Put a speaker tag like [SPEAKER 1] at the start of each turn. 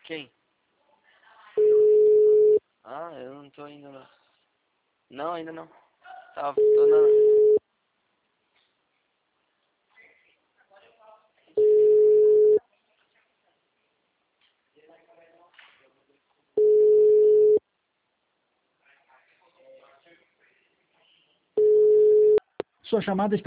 [SPEAKER 1] Quem? Ah, eu não tô ainda não. Não, ainda não. Tô na...
[SPEAKER 2] Sua chamada está